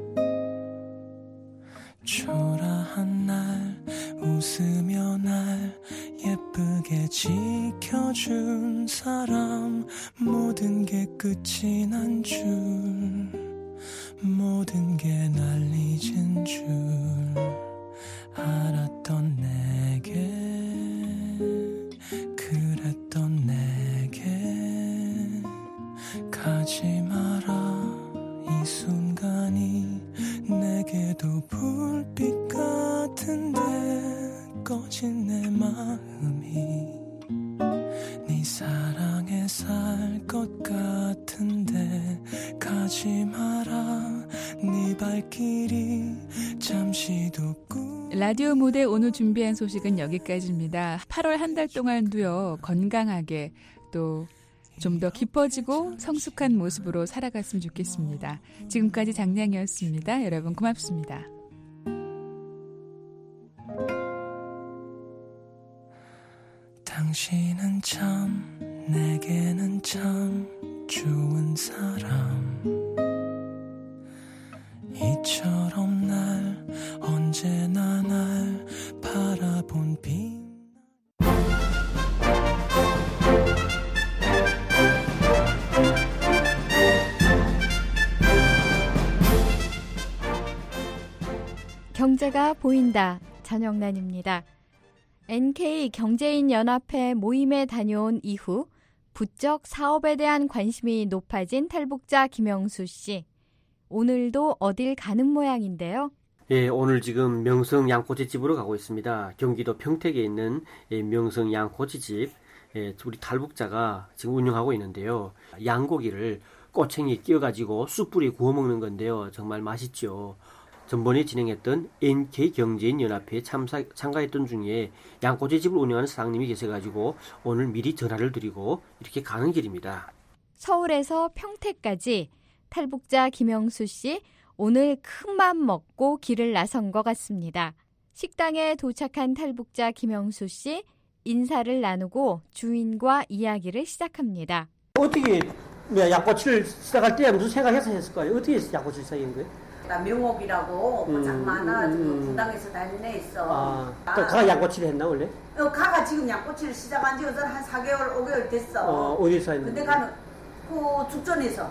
Speaker 7: 초라한 날 웃으며 날 예쁘게 지켜준 사람 모든 게 끝이 난 줄 모든 게 날 잊은 줄 알았던 내게 그랬던 내게 가지 마라 이 순간이 내게도 불빛 같은데 꺼진 내 마음이 네 사랑에 살 것 같은데 가지 마라 네 발길이 잠시도
Speaker 4: 라디오 무대 오늘 준비한 소식은 여기까지입니다. 8월 한 달 동안도요 건강하게 또 좀 더 깊어지고 성숙한 모습으로 살아갔으면 좋겠습니다. 지금까지 장량이었습니다. 여러분 고맙습니다.
Speaker 7: 당신은 참 내게는 참 좋은 사람 이처럼 날 언제나 날 바라본 빛
Speaker 9: 경제가 보인다. 전영란입니다. NK 경제인연합회 모임에 다녀온 이후 부쩍 사업에 대한 관심이 높아진 탈북자 김영수 씨. 오늘도 어딜 가는 모양인데요.
Speaker 10: 예, 오늘 지금 명성 양꼬치집으로 가고 있습니다. 경기도 평택에 있는 명성 양꼬치집. 예, 우리 탈북자가 지금 운영하고 있는데요. 양고기를 꼬챙이에 끼워가지고 숯불에 구워 먹는 건데요. 정말 맛있죠. 전번에 진행했던 NK 경제인연합회에 참가했던 중에 양꼬치집을 운영하는 사장님이 계셔가지고 오늘 미리 전화를 드리고 이렇게 가는 길입니다.
Speaker 9: 서울에서 평택까지 탈북자 김영수 씨 오늘 큰맘 먹고 길을 나선 것 같습니다. 식당에 도착한 탈북자 김영수 씨 인사를 나누고 주인과 이야기를 시작합니다.
Speaker 10: 어떻게 양꼬치를 시작할 때 무슨 생각해서 했을 거예요? 어떻게 양꼬치를 시작한 거예요?
Speaker 11: 나 명옥이라고 고장 많아 분당에서 다니는 애 있어.
Speaker 10: 가가 양꼬치를 했나 원래?
Speaker 11: 가가 지금 양꼬치를 시작한 지 한 4개월 5개월 됐어.
Speaker 10: 어디서 했는데?
Speaker 11: 근데 가는 그 죽전에서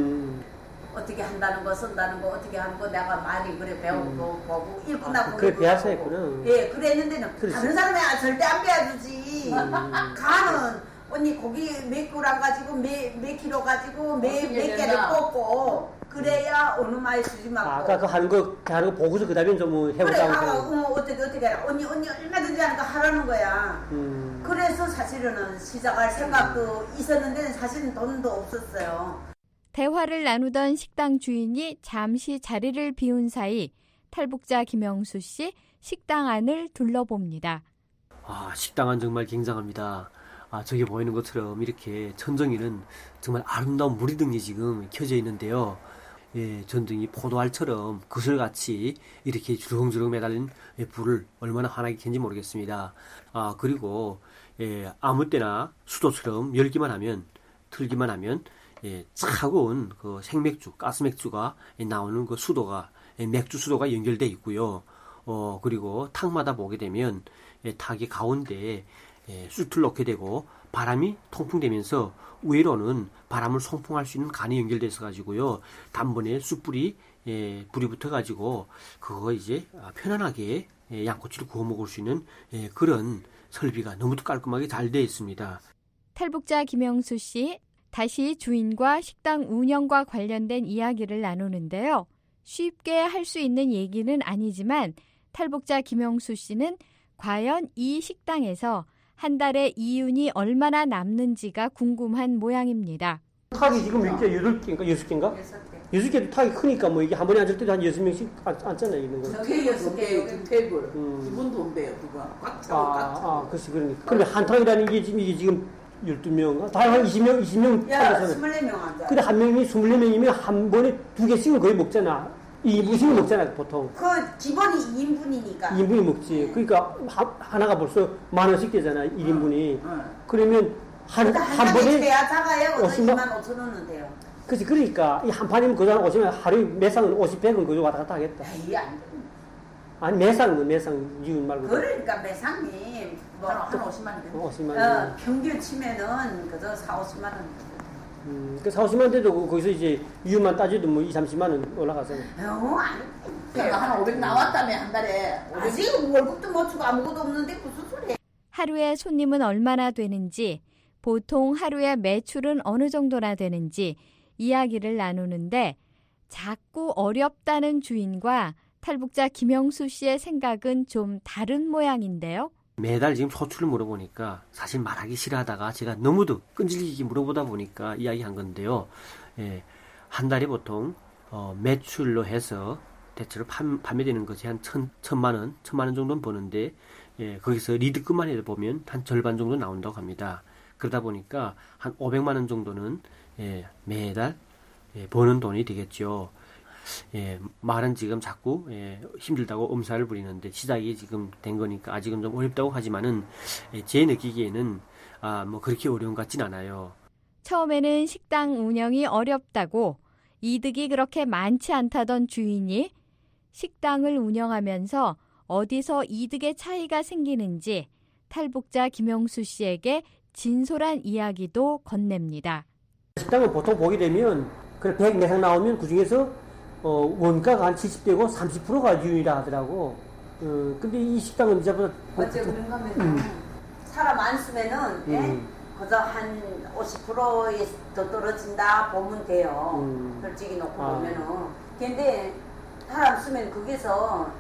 Speaker 11: 어떻게 한다는 거 쓴다는 거 어떻게 하는 거 내가 많이 그래 배우고 보고 읽고 나고
Speaker 10: 그래 배워서 했구나.
Speaker 11: 예 그랬는데는 다른 사람이 절대 안 배워주지. 가는 언니 고기 몇 그램 가지고 몇 킬로 가지고 몇 개를 뽑고 그래야 어느 마이 수지 맞고.
Speaker 10: 아까 그 하는 거 보고서 그 다음에 좀 해보자고.
Speaker 11: 그래, 어떻게 해라. 언니 얼마든지 하는 거 하라는 거야. 그래서 사실은 시작할 생각도 있었는데 사실은 돈도 없었어요.
Speaker 9: 대화를 나누던 식당 주인이 잠시 자리를 비운 사이 탈북자 김영수 씨 식당 안을 둘러봅니다.
Speaker 10: 식당 안 정말 굉장합니다. 저기 보이는 것처럼 이렇게 천정에는 정말 아름다운 물이 등이 지금 켜져 있는데요. 예, 전등이 포도알처럼 그슬같이 이렇게 주렁주렁 매달린 불을 얼마나 환하게 켠지 모르겠습니다. 그리고 아무 때나 수도처럼 열기만 하면 틀기만 하면 차가운 그 생맥주, 가스맥주가 나오는 그 수도가 맥주 수도가 연결돼 있고요. 그리고 탁마다 보게 되면 탁의 가운데 숯을 넣게 되고 바람이 통풍되면서 위로는 바람을 송풍할 수 있는 간이 연결돼 있어 가지고요. 단번에 숯불이 불이 붙어 가지고 그거 이제 편안하게 양꼬치를 구워 먹을 수 있는 그런 설비가 너무도 깔끔하게 잘 되어 있습니다.
Speaker 9: 탈북자 김영수 씨 다시 주인과 식당 운영과 관련된 이야기를 나누는데요. 쉽게 할 수 있는 얘기는 아니지만 탈북자 김영수 씨는 과연 이 식당에서 한 달에 이윤이 얼마나 남는지가 궁금한 모양입니다.
Speaker 10: 탁이 지금 이렇게 8개인가 6개인가? 6개도 탁이 크니까 뭐 이게 한 번에 앉을 때도 한 6명씩 앉잖아요. 있는 거.
Speaker 11: 저게 6개, 여기 테이블. 기본 돈대요, 그거. 꽉 차고.
Speaker 10: 그렇지, 그러니까. 근데 한 탁이라는 게 지금 12명, 다 한 20명
Speaker 11: 야,
Speaker 10: 앉아서.
Speaker 11: 24명 앉아.
Speaker 10: 근데 한 명이 24명이면 한 번에 2개씩은 거의 먹잖아. 2인분씩은 먹잖아, 보통.
Speaker 11: 그 기본이 2인분이니까.
Speaker 10: 2인분이 먹지. 그러니까 하나가 벌써 10,000원씩 되잖아, 1인분이. 그러면 한 번에.
Speaker 11: 돼야 작아요.
Speaker 10: 50만
Speaker 11: 25,000원은 돼요.
Speaker 10: 그치, 그러니까 이 한 판이면 그 사람 오시면 하루에 매상은 50, 100은 그저 왔다 갔다 하겠다.
Speaker 11: 에이, 안 돼.
Speaker 10: 아니, 매상, 이윤 말고.
Speaker 11: 그러니까 매상이 뭐 한 50만 원 돼요.
Speaker 10: 50만 원.
Speaker 11: 평균 치면은 그저 4, 50만 원.
Speaker 10: 그 4, 50만 돼도 거기서 이제 이윤만 따져도 뭐 2, 30만 원 올라가잖아.
Speaker 11: 안 돼. 한 500 나왔다며, 한 달에. 아직 월급도 못 주고 아무것도 없는데 무슨 소리야.
Speaker 9: 하루에 손님은 얼마나 되는지, 보통 하루에 매출은 어느 정도나 되는지 이야기를 나누는데 자꾸 어렵다는 주인과 탈북자 김영수 씨의 생각은 좀 다른 모양인데요.
Speaker 10: 매달 지금 소출을 물어보니까 사실 말하기 싫어하다가 제가 너무도 끈질기게 물어보다 보니까 이야기한 건데요. 한 달에 보통 매출로 해서 대체로 판매되는 것이 한 1,000만 원 정도는 버는데 거기서 리드급만 해도 보면 한 절반 정도 나온다고 합니다. 그러다 보니까 한 500만 원 정도는 매달 버는 돈이 되겠죠. 말은 지금 자꾸 힘들다고 엄살을 부리는데 시작이 지금 된 거니까 아직은 좀 어렵다고 하지만은 제 느끼기에는 뭐 그렇게 어려운 것 같진 않아요.
Speaker 9: 처음에는 식당 운영이 어렵다고 이득이 그렇게 많지 않다던 주인이 식당을 운영하면서 어디서 이득의 차이가 생기는지 탈북자 김영수 씨에게 진솔한 이야기도 건넵니다.
Speaker 10: 식당은 보통 보게 되면 100 매상 나오면 그중에서 원가가 한 70대고 30%가 이윤이라 하더라고. 근데 이 식당은 이제보다
Speaker 11: 어째 그런가 하면 사람 안 쓰면은 그저 한 50%에 더 떨어진다 보면 돼요. 솔직히 놓고 보면은. 근데 사람 쓰면 거기서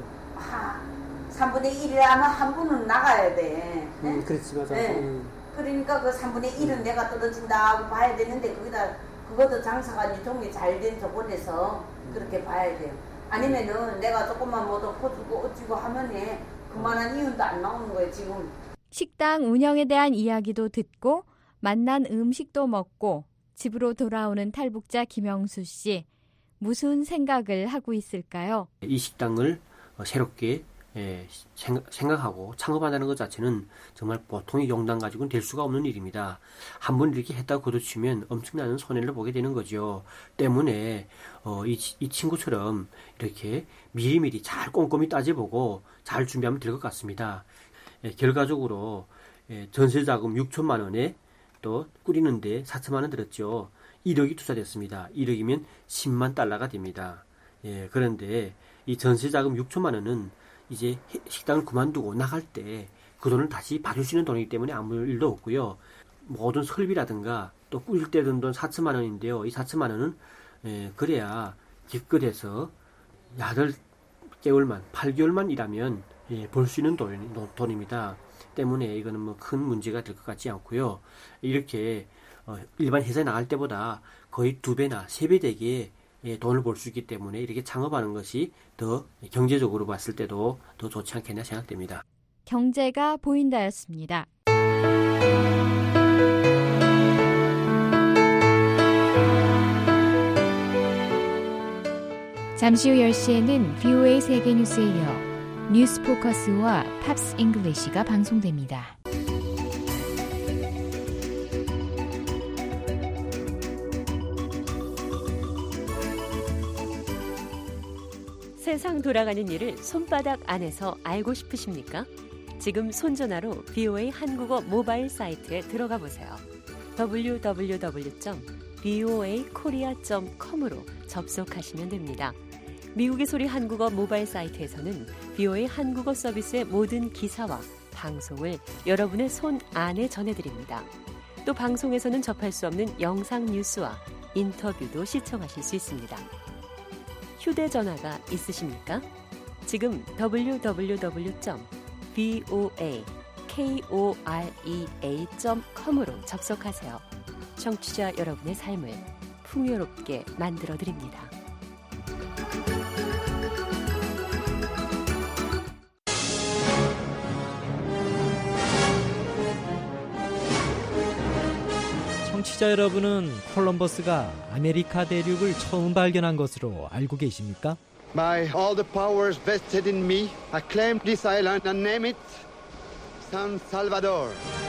Speaker 11: 3분의 1을 하면 한 분은 나가야 돼.
Speaker 10: 그렇지, 맞아.
Speaker 11: 그러니까 그 3분의 1은 내가 떨어진다 하고 봐야 되는데 그것도 장사가 유통이 잘 된 조건에서 그렇게 봐야 돼요. 아니면은 내가 조금만 뭐 더 퍼주고 어찌고 하면은 그만한 이윤도 안 나오는 거예요, 지금.
Speaker 9: 식당 운영에 대한 이야기도 듣고 맛난 음식도 먹고 집으로 돌아오는 탈북자 김영수 씨. 무슨 생각을 하고 있을까요?
Speaker 10: 이 식당을 새롭게 생각하고 창업한다는 것 자체는 정말 보통의 용단 가지고는 될 수가 없는 일입니다. 한번 이렇게 했다고 거둬치면 엄청나는 손해를 보게 되는 거죠. 때문에 이 친구처럼 이렇게 미리미리 잘 꼼꼼히 따져보고 잘 준비하면 될 것 같습니다. 결과적으로 전세자금 6천만 원에 또 꾸리는데 4천만 원 들었죠. 1억이 투자됐습니다. 1억이면 10만 달러가 됩니다. 그런데 이 전세자금 6천만 원은 이제 식당을 그만두고 나갈 때 그 돈을 다시 받을 수 있는 돈이기 때문에 아무 일도 없고요. 모든 설비라든가 또 꾸릴 때 든 돈 4천만 원인데요. 이 4천만 원은 그래야 기껏해서 8개월만, 8개월만 일하면 벌 수 있는 돈입니다. 때문에 이거는 뭐 큰 문제가 될 것 같지 않고요. 이렇게 일반 회사에 나갈 때보다 거의 2배나 3배 되게 돈을 벌 수 있기 때문에 이렇게 창업하는 것이 더 경제적으로 봤을 때도 더 좋지 않겠냐 생각됩니다.
Speaker 9: 경제가 보인다였습니다. 잠시 후 10시에는 VOA 세계뉴스에 이어 뉴스 포커스와 팝스 잉글리시가 방송됩니다.
Speaker 12: 세상 돌아가는 일을 손바닥 안에서 알고 싶으십니까? 지금 손전화로 VOA 한국어 모바일 사이트에 들어가 보세요. www.voakorea.com으로 접속하시면 됩니다. 미국의 소리 한국어 모바일 사이트에서는 VOA 한국어 서비스의 모든 기사와 방송을 여러분의 손 안에 전해드립니다. 또 방송에서는 접할 수 없는 영상 뉴스와 인터뷰도 시청하실 수 있습니다. 휴대전화가 있으십니까? 지금 www.voakorea.com korea.com으로 접속하세요. 청취자 여러분의 삶을 풍요롭게 만들어드립니다.
Speaker 13: 청취자 여러분은 콜럼버스가 아메리카 대륙을 처음 발견한 것으로 알고 계십니까?
Speaker 14: By all the powers vested in me, I claim this island and name it San Salvador.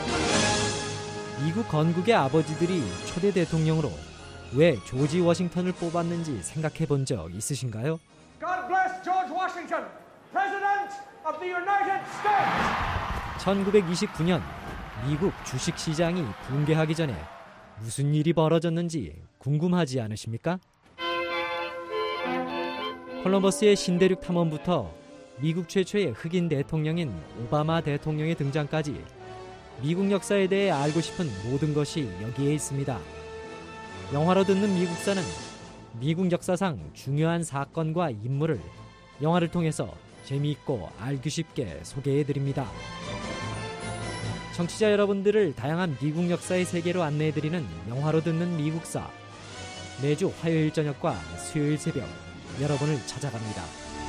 Speaker 13: 미국 건국의 아버지들이 초대 대통령으로 왜 조지 워싱턴을 뽑았는지 생각해 본 적 있으신가요?
Speaker 15: God bless George Washington, President of the United States.
Speaker 13: 1929년 미국 주식시장이 붕괴하기 전에 무슨 일이 벌어졌는지 궁금하지 않으십니까? 콜럼버스의 신대륙 탐험부터 미국 최초의 흑인 대통령인 오바마 대통령의 등장까지 미국 역사에 대해 알고 싶은 모든 것이 여기에 있습니다. 영화로 듣는 미국사는 미국 역사상 중요한 사건과 인물을 영화를 통해서 재미있고 알기 쉽게 소개해드립니다. 청취자 여러분들을 다양한 미국 역사의 세계로 안내해드리는 영화로 듣는 미국사. 매주 화요일 저녁과 수요일 새벽 여러분을 찾아갑니다.